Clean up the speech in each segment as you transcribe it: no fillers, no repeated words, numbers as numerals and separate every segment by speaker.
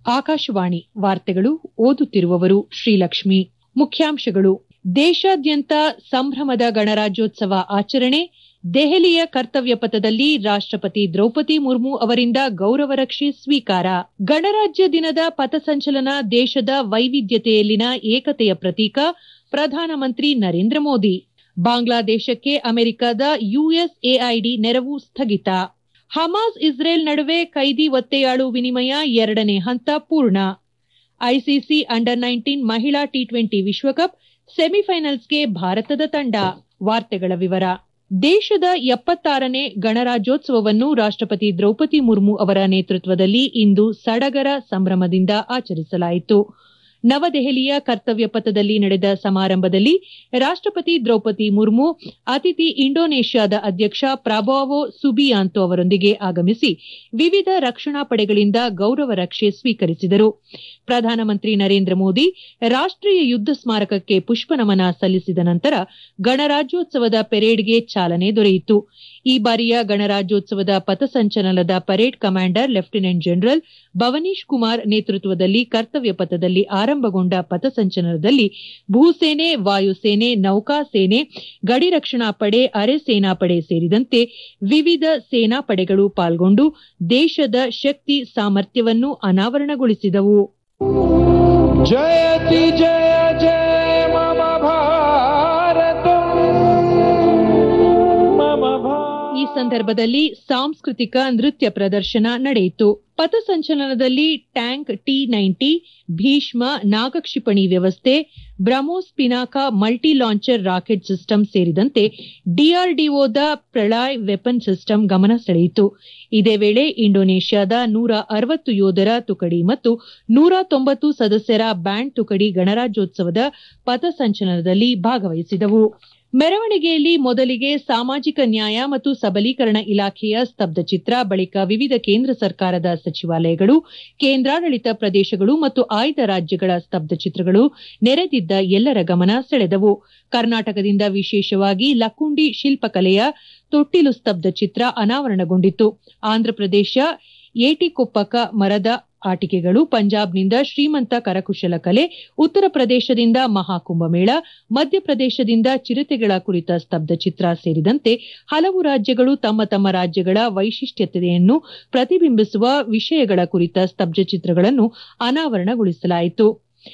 Speaker 1: ಆಕಾಶವಾಣಿ ವಾರ್ತೆಗಳು ಓದುತ್ತಿರುವವರು ಶ್ರೀಲಕ್ಷ್ಮಿ. ಮುಖ್ಯಾಂಶಗಳು. ದೇಶಾದ್ಯಂತ ಸಂಭ್ರಮದ ಗಣರಾಜ್ಯೋತ್ಸವ ಆಚರಣೆ. ದೆಹಲಿಯ ಕರ್ತವ್ಯ ಪಥದಲ್ಲಿ ರಾಷ್ಟಪತಿ ದ್ರೌಪದಿ ಮುರ್ಮು ಅವರಿಂದ ಗೌರವ ರಕ್ಷೆ ಸ್ವೀಕಾರ. ಗಣರಾಜ್ಯ ದಿನದ ಪಥಸಂಚಲನ ದೇಶದ ವೈವಿಧ್ಯತೆಯಲ್ಲಿನ ಏಕತೆಯ ಪ್ರತೀಕ. ಪ್ರಧಾನಮಂತ್ರಿ ನರೇಂದ್ರ ಮೋದಿ. ಬಾಂಗ್ಲಾದೇಶಕ್ಕೆ ಅಮೆರಿಕದ ಯುಎಸ್ಎಐಡಿ ನೆರವು ಸ್ಥಗಿತ. ಹಮಾಸ್ ಇಸ್ರೇಲ್ ನಡುವೆ ಕೈದಿ ಒತ್ತೆಯಾಳು ವಿನಿಮಯ 2ನೇ ಹಂತ ಪೂರ್ಣ. ಐಸಿಸಿ ಅಂಡರ್-19 ಮಹಿಳಾ ಟಿ20 ವಿಶ್ವಕಪ್ ಸೆಮಿಫೈನಲ್ಸ್ಗೆ ಭಾರತದ ತಂಡ. ವಾರ್ತೆಗಳ ವಿವರ. ದೇಶದ 76ನೇ ಗಣರಾಜ್ಯೋತ್ಸವವನ್ನು ರಾಷ್ಟಪತಿ ದ್ರೌಪದಿ ಮುರ್ಮು ಅವರ ನೇತೃತ್ವದಲ್ಲಿ ಇಂದು ಸಡಗರ ಸಂಭ್ರಮದಿಂದ ಆಚರಿಸಲಾಯಿತು. ನವದೆಹಲಿಯ ಕರ್ತವ್ಯ ಪಥದಲ್ಲಿ ನಡೆದ ಸಮಾರಂಭದಲ್ಲಿ ರಾಷ್ಟಪತಿ ದ್ರೌಪದಿ ಮುರ್ಮು ಅತಿಥಿ ಇಂಡೋನೇಷ್ಯಾದ ಅಧ್ಯಕ್ಷ ಪ್ರಾಬೋವೋ ಸುಬಿಯಾಂತೋ ಅವರೊಂದಿಗೆ ಆಗಮಿಸಿ ವಿವಿಧ ರಕ್ಷಣಾ ಪಡೆಗಳಿಂದ ಗೌರವ ರಕ್ಷೆ ಸ್ವೀಕರಿಸಿದರು. ಪ್ರಧಾನಮಂತ್ರಿ ನರೇಂದ್ರ ಮೋದಿ ರಾಷ್ಟೀಯ ಯುದ್ಧ ಸ್ಮಾರಕಕ್ಕೆ ಪುಷ್ಪನಮನ ಸಲ್ಲಿಸಿದ ನಂತರ ಗಣರಾಜ್ಯೋತ್ಸವದ ಪೆರೇಡ್ಗೆ ಚಾಲನೆ ದೊರೆಯಿತು. ಈ ಬಾರಿಯ ಗಣರಾಜ್ಯೋತ್ಸವದ ಪಥಸಂಚಲನದ parade commander lieutenant general Bhavnish Kumar ನೇತೃತ್ವದಲ್ಲಿ ಕರ್ತವ್ಯ ಪಥದಲ್ಲಿ ಆರಂಭಗೊಂಡ ಪಥಸಂಚಲನದಲ್ಲಿ ಭೂಸೇನೆ, ವಾಯುಸೇನೆ, ನೌಕಾಸೇನೆ, ಗಡಿ ರಕ್ಷಣಾ ಪಡೆ, ಅರೆ ಸೇನಾಪಡೆ ಸೇರಿದಂತೆ ವಿವಿಧ ಸೇನಾ ಪಡೆಗಳು ಪಾಲ್ಗೊಂಡು ದೇಶದ ಶಕ್ತಿ ಸಾಮರ್ಥ್ಯವನ್ನು ಅನಾವರಣಗೊಳಿಸಿದವು.
Speaker 2: ಜಯತಿ ಜಯ ಜಯ ಮಮ ಭಾರತಂ ಮಮ ಭಾರತಂ.
Speaker 1: ಈ ಸಂದರ್ಭದಲ್ಲಿ ಸಾಂಸ್ಕೃತಿಕ ನೃತ್ಯ ಪ್ರದರ್ಶನ ನಡೆಯಿತು. ಪಥಸಂಚಲನದಲ್ಲಿ ಟ್ಯಾಂಕ್ ಟಿ-90, ಭೀಷ್ಮ ನಾಗಕ್ಷಿಪಣಿ ವ್ಯವಸ್ಥೆ, BrahMos Pinaka multi launcher rocket system ಸೇರಿದಂತೆ ಡಿಆರ್ಡಿಒದ ಪ್ರಳಯ್ ವೆಪನ್ ಸಿಸ್ಟಮ್ ಗಮನ ಸೆಳೆಯಿತು. ಇದೇ ವೇಳೆ ಇಂಡೋನೇಷ್ಯಾದ 160 ಯೋಧರ ತುಕಡಿ ಮತ್ತು 190 ಸದಸ್ಯರ ಬ್ಯಾಂಡ್ ತುಕಡಿ ಗಣರಾಜ್ಯೋತ್ಸವದ ಪಥಸಂಚಲನದಲ್ಲಿ ಭಾಗವಹಿಸಿದವು. ಮೆರವಣಿಗೆಯಲ್ಲಿ ಮೊದಲಿಗೆ ಸಾಮಾಜಿಕ ನ್ಯಾಯ ಮತ್ತು ಸಬಲೀಕರಣ ಇಲಾಖೆಯ ಸ್ತಬ್ಧಚಿತ್ರ, ಬಳಿಕ ವಿವಿಧ ಕೇಂದ್ರ ಸರ್ಕಾರದ ಸಚಿವಾಲಯಗಳು, ಕೇಂದ್ರಾಡಳಿತ ಪ್ರದೇಶಗಳು ಮತ್ತು ಆಯ್ದ ರಾಜ್ಯಗಳ ಸ್ತಬ್ಧಚಿತ್ರಗಳು ನೆರೆದಿದ್ದ ಎಲ್ಲರ ಗಮನ ಸೆಳೆದವು. ಕರ್ನಾಟಕದಿಂದ ವಿಶೇಷವಾಗಿ ಲಕ್ಕುಂಡಿ ಶಿಲ್ಪಕಲೆಯ ತೊಟ್ಟಿಲು ಸ್ತಬ್ಧಚಿತ್ರ ಅನಾವರಣಗೊಂಡಿತು. ಆಂಧ್ರಪ್ರದೇಶ ಏಟಿಕೊಪ್ಪಕ ಮರದ ಆಟಿಕೆಗಳು, ಪಂಜಾಬ್ನಿಂದ ಶ್ರೀಮಂತ ಕರಕುಶಲ ಕಲೆ, ಉತ್ತರ ಪ್ರದೇಶದಿಂದ ಮಹಾಕುಂಭಮೇಳ, ಮಧ್ಯಪ್ರದೇಶದಿಂದ ಚಿರತೆಗಳ ಕುರಿತ ಸ್ತಬ್ಧಚಿತ್ರ ಸೇರಿದಂತೆ ಹಲವು ರಾಜ್ಯಗಳು ತಮ್ಮ ತಮ್ಮ ರಾಜ್ಯಗಳ ವೈಶಿಷ್ಟ್ಯತೆಯನ್ನು ಪ್ರತಿಬಿಂಬಿಸುವ ವಿಷಯಗಳ ಕುರಿತ ಸ್ತಬ್ಧಚಿತ್ರಗಳನ್ನು ಅನಾವರಣಗೊಳಿಸಲಾಯಿತು.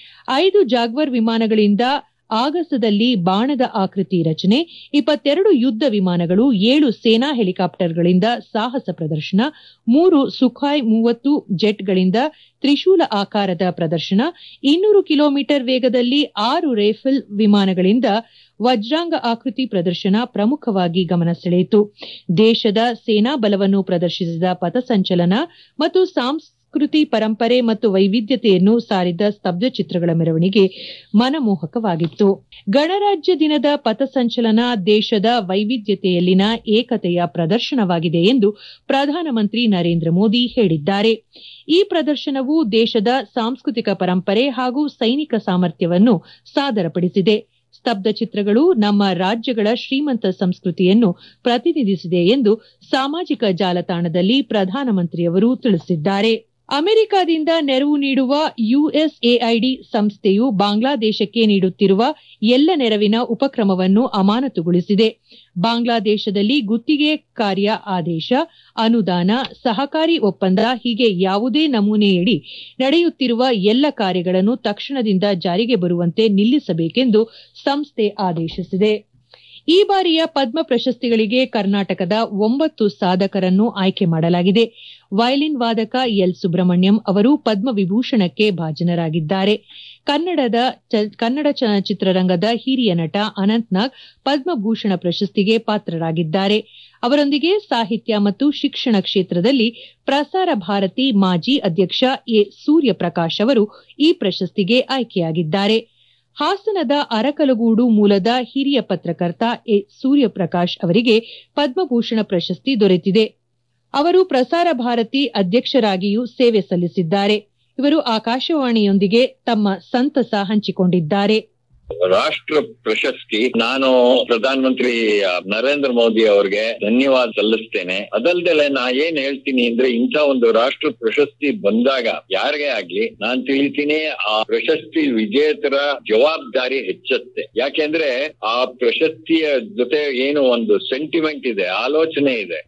Speaker 1: 5 ಜಾಗ್ವಾರ್ ವಿಮಾನಗಳಿಂದ ಆಗಸದಲ್ಲಿ ಬಾಣದ ಆಕೃತಿ ರಚನೆ, 22 ಯುದ್ಧ ವಿಮಾನಗಳು, 7 ಸೇನಾ ಹೆಲಿಕಾಪ್ಟರ್ಗಳಿಂದ ಸಾಹಸ ಪ್ರದರ್ಶನ, 3 ಸುಖಾಯ್ 30 ಜೆಟ್ಗಳಿಂದ ತ್ರಿಶೂಲ ಆಕಾರದ ಪ್ರದರ್ಶನ, 200 ಕಿಲೋಮೀಟರ್ ವೇಗದಲ್ಲಿ 6 ರೇಫಲ್ ವಿಮಾನಗಳಿಂದ ವಜ್ರಾಂಗ ಆಕೃತಿ ಪ್ರದರ್ಶನ ಪ್ರಮುಖವಾಗಿ ಗಮನ ಸೆಳೆಯಿತು. ದೇಶದ ಸೇನಾ ಬಲವನ್ನು ಪ್ರದರ್ಶಿಸಿದ ಪಥಸಂಚಲನ ಮತ್ತು ಸಂಸ್ಕೃತಿ, ಪರಂಪರೆ ಮತ್ತು ವೈವಿಧ್ಯತೆಯನ್ನು ಸಾರಿದ ಸ್ತಬ್ಧಚಿತ್ರಗಳ ಮೆರವಣಿಗೆ ಮನಮೋಹಕವಾಗಿತ್ತು. ಗಣರಾಜ್ಯ ದಿನದ ಪಥಸಂಚಲನ ದೇಶದ ವೈವಿಧ್ಯತೆಯಲ್ಲಿನ ಏಕತೆಯ ಪ್ರದರ್ಶನವಾಗಿದೆ ಎಂದು ಪ್ರಧಾನಮಂತ್ರಿ ನರೇಂದ್ರ ಮೋದಿ ಹೇಳಿದ್ದಾರೆ. ಈ ಪ್ರದರ್ಶನವು ದೇಶದ ಸಾಂಸ್ಕೃತಿಕ ಪರಂಪರೆ ಹಾಗೂ ಸೈನಿಕ ಸಾಮರ್ಥ್ಯವನ್ನು ಸಾದರಪಡಿಸಿದೆ. ಸ್ತಬ್ಧಚಿತ್ರಗಳು ನಮ್ಮ ರಾಜ್ಯಗಳ ಶ್ರೀಮಂತ ಸಂಸ್ಕೃತಿಯನ್ನು ಪ್ರತಿನಿಧಿಸಿದೆ ಎಂದು ಸಾಮಾಜಿಕ ಜಾಲತಾಣದಲ್ಲಿ ಪ್ರಧಾನಮಂತ್ರಿಯವರು ತಿಳಿಸಿದ್ದಾರೆ. ಅಮೆರಿಕದಿಂದ ನೆರವು ನೀಡುವ ಯುಎಸ್ಎಐಡಿ ಸಂಸ್ಥೆಯು ಬಾಂಗ್ಲಾದೇಶಕ್ಕೆ ನೀಡುತ್ತಿರುವ ಎಲ್ಲ ನೆರವಿನ ಉಪಕ್ರಮವನ್ನು ಅಮಾನತುಗೊಳಿಸಿದೆ. ಬಾಂಗ್ಲಾದೇಶದಲ್ಲಿ ಗುತ್ತಿಗೆ ಕಾರ್ಯ ಆದೇಶ, ಅನುದಾನ, ಸಹಕಾರಿ ಒಪ್ಪಂದ ಹೀಗೆ ಯಾವುದೇ ನಮೂನೆಯಡಿ ನಡೆಯುತ್ತಿರುವ ಎಲ್ಲ ಕಾರ್ಯಗಳನ್ನು ತಕ್ಷಣದಿಂದ ಜಾರಿಗೆ ಬರುವಂತೆ ನಿಲ್ಲಿಸಬೇಕೆಂದು ಸಂಸ್ಥೆ ಆದೇಶಿಸಿದೆ. ಈ ಬಾರಿಯ ಪದ್ಮ ಪ್ರಶಸ್ತಿಗಳಿಗೆ ಕರ್ನಾಟಕದ 9 ಸಾಧಕರನ್ನು ಆಯ್ಕೆ ಮಾಡಲಾಗಿದೆ. Violin ವಾದಕ L. ಸುಬ್ರಹ್ಮಣ್ಯಂ ಅವರು ಪದ್ಮವಿಭೂಷಣಕ್ಕೆ ಭಾಜನರಾಗಿದ್ದಾರೆ. ಕನ್ನಡ ಚಲನಚಿತ್ರರಂಗದ ಹಿರಿಯ ನಟ ಅನಂತ್ನಾಗ್ ಪದ್ಮಭೂಷಣ ಪ್ರಶಸ್ತಿಗೆ ಪಾತ್ರರಾಗಿದ್ದಾರೆ. ಅವರೊಂದಿಗೆ ಸಾಹಿತ್ಯ ಮತ್ತು ಶಿಕ್ಷಣ ಕ್ಷೇತ್ರದಲ್ಲಿ ಪ್ರಸಾರ ಭಾರತಿ ಮಾಜಿ ಅಧ್ಯಕ್ಷ ಎ. ಸೂರ್ಯಪ್ರಕಾಶ್ ಅವರು ಈ ಪ್ರಶಸ್ತಿಗೆ ಆಯ್ಕೆಯಾಗಿದ್ದಾರೆ. ಹಾಸನದ ಅರಕಲಗೂಡು ಮೂಲದ ಹಿರಿಯ ಪತ್ರಕರ್ತ ಎ. ಸೂರ್ಯಪ್ರಕಾಶ್ ಅವರಿಗೆ ಪದ್ಮಭೂಷಣ ಪ್ರಶಸ್ತಿ ದೊರೆತಿದೆ. ಅವರು ಪ್ರಸಾರ ಭಾರತಿ ಅಧ್ಯಕ್ಷರಾಗಿಯೂ ಸೇವೆ ಸಲ್ಲಿಸಿದ್ದಾರೆ. ಇವರು ಆಕಾಶವಾಣಿಯೊಂದಿಗೆ ತಮ್ಮ ಸಂತಸ ಹಂಚಿಕೊಂಡಿದ್ದಾರೆ.
Speaker 3: ರಾಷ್ಟ್ರ ಪ್ರಶಸ್ತಿ ನಾನು ಪ್ರಧಾನಮಂತ್ರಿ ನರೇಂದ್ರ ಮೋದಿ ಅವರಿಗೆ ಧನ್ಯವಾದ ಸಲ್ಲಿಸ್ತೇನೆ. ಅದಲ್ದಲೆ ನಾ ಏನ್ ಹೇಳ್ತೀನಿ ಅಂದ್ರೆ, ಇಂಥ ಒಂದು ರಾಷ್ಟ್ರ ಪ್ರಶಸ್ತಿ ಬಂದಾಗ ಯಾರಿಗೇ ಆಗ್ಲಿ ನಾನ್ ತಿಳಿತೀನಿ, ಆ ಪ್ರಶಸ್ತಿ ವಿಜೇತರ ಜವಾಬ್ದಾರಿ ಹೆಚ್ಚುತ್ತೆ. ಯಾಕೆಂದ್ರೆ ಆ ಪ್ರಶಸ್ತಿಯ ಜೊತೆ ಏನು ಒಂದು ಸೆಂಟಿಮೆಂಟ್ ಇದೆ, ಆಲೋಚನೆ ಇದೆ,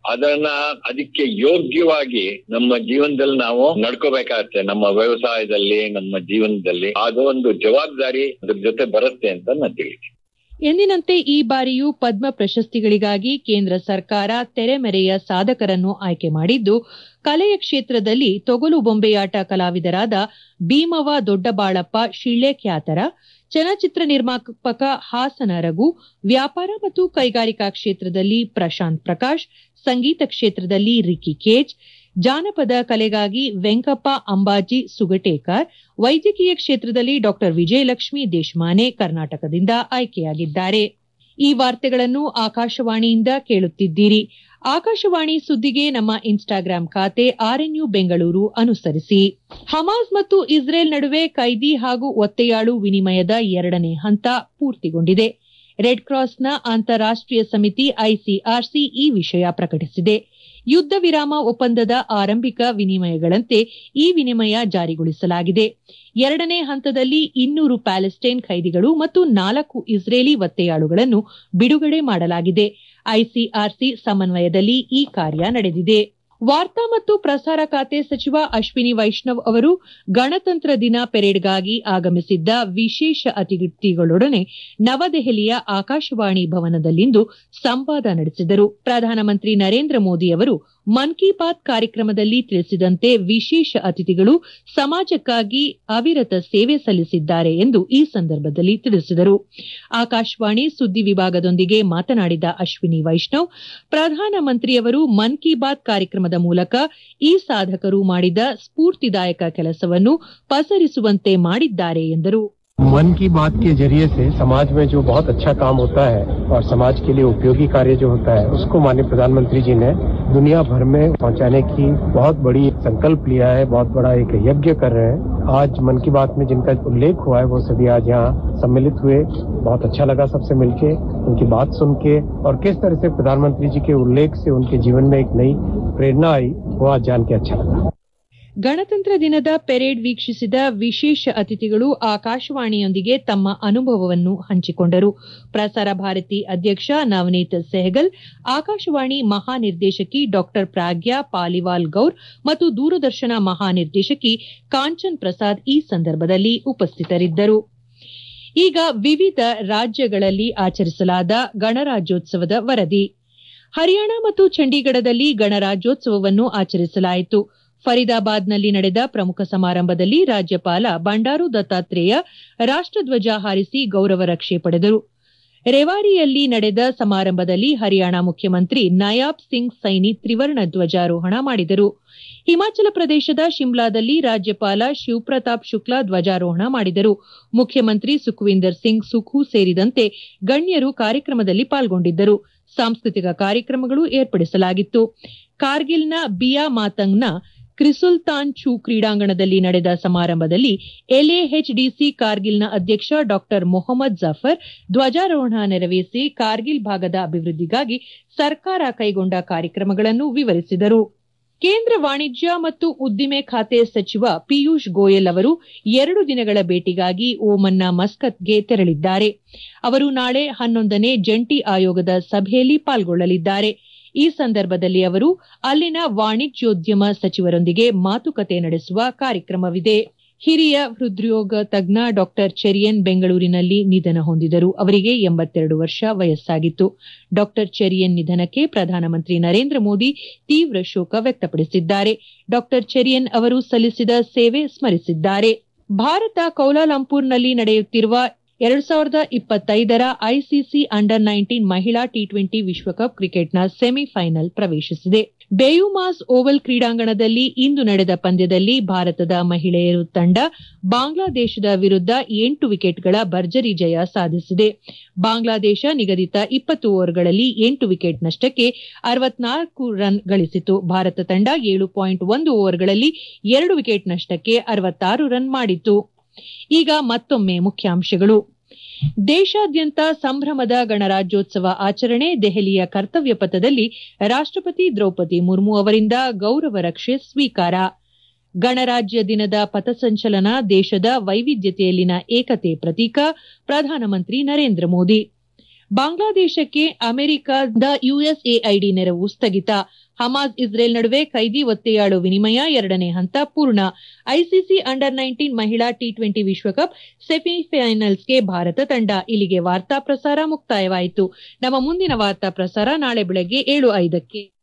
Speaker 3: ಅದಕ್ಕೆ ಯೋಗ್ಯವಾಗಿ ನಮ್ಮ ಜೀವನದಲ್ಲಿ ನಾವು ನಡ್ಕೋಬೇಕಾಗತ್ತೆ. ನಮ್ಮ ವ್ಯವಸಾಯದಲ್ಲಿ, ನಮ್ಮ ಜೀವನದಲ್ಲಿ ಅದು ಒಂದು ಜವಾಬ್ದಾರಿ ಅದ್ರ ಜೊತೆ ಬರುತ್ತೆ ಅಂತ ನಾನು ತಿಳಿತೀನಿ.
Speaker 1: ಎಂದಿನಂತೆ ಈ ಬಾರಿಯೂ ಪದ್ಮ ಪ್ರಶಸ್ತಿಗಳಿಗಾಗಿ ಕೇಂದ್ರ ಸರ್ಕಾರ ತೆರೆಮೆರೆಯ ಸಾಧಕರನ್ನು ಆಯ್ಕೆ ಮಾಡಿದ್ದು, ಕಲೆಯ ಕ್ಷೇತ್ರದಲ್ಲಿ ತೊಗಲು ಬೊಂಬೆಯಾಟ ಕಲಾವಿದರಾದ ಭೀಮವ್ವ ದೊಡ್ಡಬಾಳಪ್ಪ ಶಿಳ್ಳೆಖ್ಯಾತರ, ಚಲನಚಿತ್ರ ನಿರ್ಮಾಪಕ ಹಾಸನ ರಘು, ವ್ಯಾಪಾರ ಮತ್ತು ಕೈಗಾರಿಕಾ ಕ್ಷೇತ್ರದಲ್ಲಿ ಪ್ರಶಾಂತ್ ಪ್ರಕಾಶ್, ಸಂಗೀತ ಕ್ಷೇತ್ರದಲ್ಲಿ ರಿಕ್ಕಿ ಕೇಜ್, ಜಾನಪದ ಕಲೆಗಾಗಿ ವೆಂಕಪ್ಪ ಅಂಬಾಜಿ ಸುಗಟೇಕರ್, ವೈದ್ಯಕೀಯ ಕ್ಷೇತ್ರದಲ್ಲಿ ಡಾ ವಿಜಯಲಕ್ಷ್ಮಿ ದೇಶಮಾನೆ ಕರ್ನಾಟಕದಿಂದ ಆಯ್ಕೆಯಾಗಿದ್ದಾರೆ. ಈ ವಾರ್ತೆಗಳನ್ನು ಆಕಾಶವಾಣಿಯಿಂದ ಕೇಳುತ್ತಿದ್ದೀರಿ. ಆಕಾಶವಾಣಿ ಸುದ್ದಿಗೆ ನಮ್ಮ ಇನ್ಸ್ಟಾಗ್ರಾಂ ಖಾತೆ ಆರ್ಎನ್ಯು ಬೆಂಗಳೂರು ಅನುಸರಿಸಿ. ಹಮಾಸ್ ಮತ್ತು ಇಸ್ರೇಲ್ ನಡುವೆ ಕೈದಿ ಹಾಗೂ ಒತ್ತೆಯಾಳು ವಿನಿಮಯದ 2ನೇ ಹಂತ ಪೂರ್ತಿಗೊಂಡಿದೆ. ರೆಡ್ ಕ್ರಾಸ್ನ ಅಂತಾರಾಷ್ಟೀಯ ಸಮಿತಿ ಐಸಿಆರ್ಸಿ ಈ ವಿಷಯ ಪ್ರಕಟಿಸಿದೆ. ಯುದ್ಧ ವಿರಾಮ ಒಪ್ಪಂದದ ಆರಂಭಿಕ ವಿನಿಮಯಗಳಂತೆ ಈ ವಿನಿಮಯ ಜಾರಿಗೊಳಿಸಲಾಗಿದೆ. 2ನೇ ಹಂತದಲ್ಲಿ 200 ಪ್ಯಾಲೆಸ್ಟೈನ್ ಖೈದಿಗಳು ಮತ್ತು 4 ಇಸ್ರೇಲಿ ಒತ್ತೆಯಾಳುಗಳನ್ನು ಬಿಡುಗಡೆ ಮಾಡಲಾಗಿದೆ. ಐಸಿಆರ್ಸಿ ಸಮನ್ವಯದಲ್ಲಿ ಈ ಕಾರ್ಯ ನಡೆದಿದೆ. ವಾರ್ತಾ ಮತ್ತು ಪ್ರಸಾರ ಖಾತೆ ಸಚಿವ ಅಶ್ವಿನಿ ವೈಷ್ಣವ್ ಅವರು ಗಣತಂತ್ರ ದಿನ ಪೆರೇಡ್ಗಾಗಿ ಆಗಮಿಸಿದ್ದ ವಿಶೇಷ ಅತಿಥಿಗಳೊಡನೆ ನವದೆಹಲಿಯ ಆಕಾಶವಾಣಿ ಭವನದಲ್ಲಿಂದು ಸಂವಾದ ನಡೆಸಿದರು. ಪ್ರಧಾನಮಂತ್ರಿ ನರೇಂದ್ರ ಮೋದಿ ಅವರು ಮನ್ ಕಿ ಬಾತ್ ಕಾರ್ಯಕ್ರಮದಲ್ಲಿ ತಿಳಿಸಿದಂತೆ ವಿಶೇಷ ಅತಿಥಿಗಳು ಸಮಾಜಕ್ಕಾಗಿ ಅವಿರತ ಸೇವೆ ಸಲ್ಲಿಸಿದ್ದಾರೆ ಎಂದು ಈ ಸಂದರ್ಭದಲ್ಲಿ ತಿಳಿಸಿದರು. ಆಕಾಶವಾಣಿ ಸುದ್ದಿ ವಿಭಾಗದೊಂದಿಗೆ ಮಾತನಾಡಿದ ಅಶ್ವಿನಿ ವೈಷ್ಣವ್, ಪ್ರಧಾನಮಂತ್ರಿಯವರು ಮನ್ ಕಿ ಬಾತ್ ಕಾರ್ಯಕ್ರಮದ ಮೂಲಕ ಈ ಸಾಧಕರು ಮಾಡಿದ ಸ್ಫೂರ್ತಿದಾಯಕ ಕೆಲಸವನ್ನು ಪಸರಿಸುವಂತೆ ಮಾಡಿದ್ದಾರೆ ಎಂದರು.
Speaker 4: मन की बात के जरिए से समाज में जो बहुत अच्छा काम होता है और समाज के लिए उपयोगी कार्य जो होता है, उसको माननीय प्रधानमंत्री जी ने दुनिया भर में पहुंचाने की बहुत बड़ी संकल्प लिया है, बहुत बड़ा एक यज्ञ कर रहे हैं. आज मन की बात में जिनका उल्लेख हुआ है वो सभी आज यहाँ सम्मिलित हुए. बहुत अच्छा लगा सबसे मिलके, उनकी बात सुन के, और किस तरह से प्रधानमंत्री जी के उल्लेख से उनके जीवन में एक नई प्रेरणा आई, वो आज जान के अच्छा लगा.
Speaker 1: ಗಣತಂತ್ರ ದಿನದ ಪೆರೇಡ್ ವೀಕ್ಷಿಸಿದ ವಿಶೇಷ ಅತಿಥಿಗಳು ಆಕಾಶವಾಣಿಯೊಂದಿಗೆ ತಮ್ಮ ಅನುಭವವನ್ನು ಹಂಚಿಕೊಂಡರು. ಪ್ರಸಾರ ಭಾರತಿ ಅಧ್ಯಕ್ಷ ನವನೀತ್ ಸೆಹಗಲ್, ಆಕಾಶವಾಣಿ ಮಹಾನಿರ್ದೇಶಕಿ ಡಾ ಪ್ರಾಗ್ಯಾ ಪಾಲಿವಾಲ್ ಗೌರ್ ಮತ್ತು ದೂರದರ್ಶನ ಮಹಾನಿರ್ದೇಶಕಿ ಕಾಂಚನ್ ಪ್ರಸಾದ್ ಈ ಸಂದರ್ಭದಲ್ಲಿ ಉಪಸ್ಥಿತರಿದ್ದರು. ಈಗ ವಿವಿಧ ರಾಜ್ಯಗಳಲ್ಲಿ ಆಚರಿಸಲಾದ ಗಣರಾಜ್ಯೋತ್ಸವದ ವರದಿ. ಹರಿಯಾಣ ಮತ್ತು ಚಂಡೀಗಢದಲ್ಲಿ ಗಣರಾಜ್ಯೋತ್ಸವವನ್ನು ಆಚರಿಸಲಾಯಿತು. ಫರೀದಾಬಾದ್ನಲ್ಲಿ ನಡೆದ ಪ್ರಮುಖ ಸಮಾರಂಭದಲ್ಲಿ ರಾಜ್ಯಪಾಲ ಬಂಡಾರು ದತ್ತಾತ್ರೇಯ ರಾಷ್ಟಧ್ವಜ ಹಾರಿಸಿ ಗೌರವ ರಕ್ಷೆ ಪಡೆದರು. ರೇವಾರಿಯಲ್ಲಿ ನಡೆದ ಸಮಾರಂಭದಲ್ಲಿ ಹರಿಯಾಣ ಮುಖ್ಯಮಂತ್ರಿ ನಯಾಬ್ ಸಿಂಗ್ ಸೈನಿ ತ್ರಿವರ್ಣ ಧ್ವಜಾರೋಹಣ ಮಾಡಿದರು. ಹಿಮಾಚಲ ಪ್ರದೇಶದ ಶಿಮ್ಲಾದಲ್ಲಿ ರಾಜ್ಯಪಾಲ ಶಿವಪ್ರತಾಪ್ ಶುಕ್ಲಾ ಧ್ವಜಾರೋಹಣ ಮಾಡಿದರು. ಮುಖ್ಯಮಂತ್ರಿ ಸುಖವಿಂದರ್ ಸಿಂಗ್ ಸುಖು ಸೇರಿದಂತೆ ಗಣ್ಯರು ಕಾರ್ಯಕ್ರಮದಲ್ಲಿ ಪಾಲ್ಗೊಂಡಿದ್ದರು. ಸಾಂಸ್ಕೃತಿಕ ಕಾರ್ಯಕ್ರಮಗಳು ಏರ್ಪಡಿಸಲಾಗಿತ್ತು. ಕಾರ್ಗಿಲ್ನ ಬಿಯಾ ಮಾತಂಗ್ನ ಕ್ರಿಸುಲ್ತಾನ್ ಚೂ ಕ್ರೀಡಾಂಗಣದಲ್ಲಿ ನಡೆದ ಸಮಾರಂಭದಲ್ಲಿ ಎಲ್ಎಎಚ್ಡಿಸಿ ಕಾರ್ಗಿಲ್ನ ಅಧ್ಯಕ್ಷ ಡಾ ಮೊಹಮ್ಮದ್ ಜಫರ್ ಧ್ವಜಾರೋಹಣ ನೆರವೇರಿಸಿ ಕಾರ್ಗಿಲ್ ಭಾಗದ ಅಭಿವೃದ್ಧಿಗಾಗಿ ಸರ್ಕಾರ ಕೈಗೊಂಡ ಕಾರ್ಯಕ್ರಮಗಳನ್ನು ವಿವರಿಸಿದರು. ಕೇಂದ್ರ ವಾಣಿಜ್ಯ ಮತ್ತು ಉದ್ದಿಮೆ ಖಾತೆ ಸಚಿವ ಪಿಯೂಷ್ ಗೋಯಲ್ ಅವರು 2 ದಿನಗಳ ಭೇಟಿಗಾಗಿ ಓಮನ್ನ ಮಸ್ಕತ್ಗೆ ತೆರಳಿದ್ದಾರೆ. ಅವರು ನಾಳೆ 11ನೇ ಜಂಟಿ ಆಯೋಗದ ಸಭೆಯಲ್ಲಿ ಪಾಲ್ಗೊಳ್ಳಲಿದ್ದಾರೆ. ಈ ಸಂದರ್ಭದಲ್ಲಿ ಅವರು ಅಲ್ಲಿನ ವಾಣಿಜ್ಯೋದ್ಯಮ ಸಚಿವರೊಂದಿಗೆ ಮಾತುಕತೆ ನಡೆಸುವ ಕಾರ್ಯಕ್ರಮವಿದೆ. ಹಿರಿಯ ಹೃದ್ರೋಗ ತಜ್ಞ ಡಾ ಚೆರಿಯನ್ ಬೆಂಗಳೂರಿನಲ್ಲಿ ನಿಧನ ಹೊಂದಿದರು. ಅವರಿಗೆ 82 ವರ್ಷ ವಯಸ್ಸಾಗಿತ್ತು. ಡಾ ಚೆರಿಯನ್ ನಿಧನಕ್ಕೆ ಪ್ರಧಾನಮಂತ್ರಿ ನರೇಂದ್ರ ಮೋದಿ ತೀವ್ರ ಶೋಕ ವ್ಯಕ್ತಪಡಿಸಿದ್ದಾರೆ. ಡಾ ಚೆರಿಯನ್ ಅವರು ಸಲ್ಲಿಸಿದ ಸೇವೆ ಸ್ಮರಿಸಿದ್ದಾರೆ. ಭಾರತ ಕೌಲಾಲಂಪುರ್ನಲ್ಲಿ ನಡೆಯುತ್ತಿರುವ 2025ರ ಐಸಿಸಿ ಅಂಡರ್ 19 ಮಹಿಳಾ ಟಿ20 ವಿಶ್ವಕಪ್ ಕ್ರಿಕೆಟ್ನ ಸೆಮಿಫೈನಲ್ ಪ್ರವೇಶಿಸಿದೆ. ಬೇಯುಮಾಸ್ ಓವಲ್ ಕ್ರೀಡಾಂಗಣದಲ್ಲಿ ಇಂದು ನಡೆದ ಪಂದ್ಯದಲ್ಲಿ ಭಾರತದ ಮಹಿಳೆಯರು ತಂಡ ಬಾಂಗ್ಲಾದೇಶದ ವಿರುದ್ಧ 8 ವಿಕೆಟ್ಗಳ ಭರ್ಜರಿ ಜಯ ಸಾಧಿಸಿದೆ. ಬಾಂಗ್ಲಾದೇಶ ನಿಗದಿತ 20 ಓವರ್ಗಳಲ್ಲಿ 8 ವಿಕೆಟ್ ನಷ್ಟಕ್ಕೆ 64 ರನ್ ಗಳಿಸಿತು. ಭಾರತ ತಂಡ 7.1 ಓವರ್ಗಳಲ್ಲಿ 2 ವಿಕೆಟ್ ನಷ್ಟಕ್ಕೆ 66 ರನ್ ಮಾಡಿತು. ಈಗ ಮತ್ತೊಮ್ಮೆ ಮುಖ್ಯಾಂಶಗಳು. ದೇಶಾದ್ಯಂತ ಸಂಭ್ರಮದ ಗಣರಾಜ್ಯೋತ್ಸವ ಆಚರಣೆ. ದೆಹಲಿಯ ಕರ್ತವ್ಯ ಪಥದಲ್ಲಿ ರಾಷ್ಟಪತಿ ದ್ರೌಪದಿ ಮುರ್ಮು ಅವರಿಂದ ಗೌರವ ರಕ್ಷೆ ಸ್ವೀಕಾರ. ಗಣರಾಜ್ಯ ದಿನದ ಪಥಸಂಚಲನ ದೇಶದ ವೈವಿಧ್ಯತೆಯಲ್ಲಿನ ಏಕತೆ ಪ್ರತೀಕ. ಪ್ರಧಾನಮಂತ್ರಿ ನರೇಂದ್ರ ಮೋದಿ. ಬಾಂಗ್ಲಾದೇಶಕ್ಕೆ ಅಮೆರಿಕದ ಯುಎಸ್ಎಐಡಿ ನೆರವು ಸ್ಥಗಿತ. ಹಮಾಸ್ ಇಸ್ರೇಲ್ ನಡುವೆ ಖೈದಿ ಒತ್ತೆಯಾಳು ವಿನಿಮಯ 2ನೇ ಹಂತ ಪೂರ್ಣ. ಐಸಿಸಿ ಅಂಡರ್-19 ಮಹಿಳಾ ಟಿ20 ವಿಶ್ವಕಪ್ ಸೆಮಿಫೈನಲ್ಸ್ಗೆ ಭಾರತ ತಂಡ. ಇಲ್ಲಿಗೆ ವಾರ್ತಾ ಪ್ರಸಾರ ಮುಕ್ತಾಯವಾಯಿತು. ನಮ್ಮ ಮುಂದಿನ ವಾರ್ತಾ ಪ್ರಸಾರ ನಾಳೆ ಬೆಳಗ್ಗೆ 7:05ಕ್ಕೆ.